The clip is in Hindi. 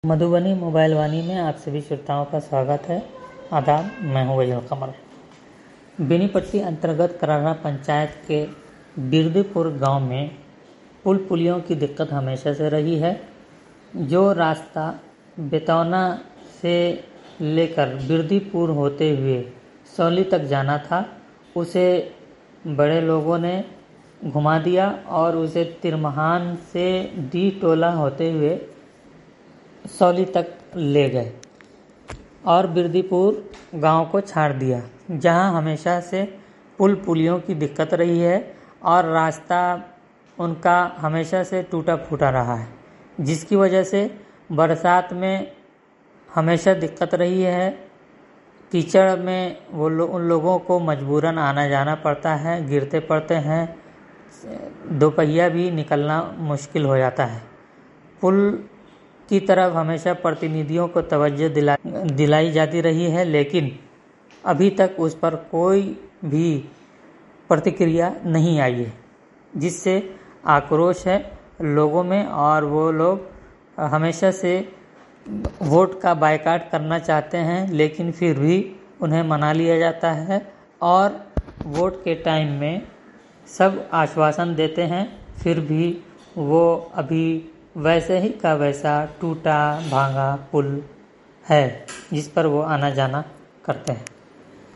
मधुबनी मोबाइल वाणी में आप सभी श्रोताओं का स्वागत है। आदाब, मैं हूँ वजल कमर। बेनीपट्टी अंतर्गत करारा पंचायत के बिरदीपुर गांव में पुल पुलियों की दिक्कत हमेशा से रही है। जो रास्ता बेतौना से लेकर बिरदीपुर होते हुए सौली तक जाना था, उसे बड़े लोगों ने घुमा दिया और उसे तिरमहान से डी टोला होते हुए सौली तक ले गए और बिरदीपुर गांव को छाड़ दिया, जहां हमेशा से पुल पुलियों की दिक्कत रही है और रास्ता उनका हमेशा से टूटा फूटा रहा है, जिसकी वजह से बरसात में हमेशा दिक्कत रही है। कीचड़ में उन लोगों को मजबूरन आना जाना पड़ता है, गिरते पड़ते हैं, दोपहिया भी निकलना मुश्किल हो जाता है। पुल की तरफ हमेशा प्रतिनिधियों को तवज्जो दिलाई जाती रही है, लेकिन अभी तक उस पर कोई भी प्रतिक्रिया नहीं आई है, जिससे आक्रोश है लोगों में और वो लोग हमेशा से वोट का बायकॉट करना चाहते हैं, लेकिन फिर भी उन्हें मना लिया जाता है और वोट के टाइम में सब आश्वासन देते हैं, फिर भी वो अभी वैसे ही का वैसा टूटा भांगा पुल है जिस पर वो आना जाना करते हैं।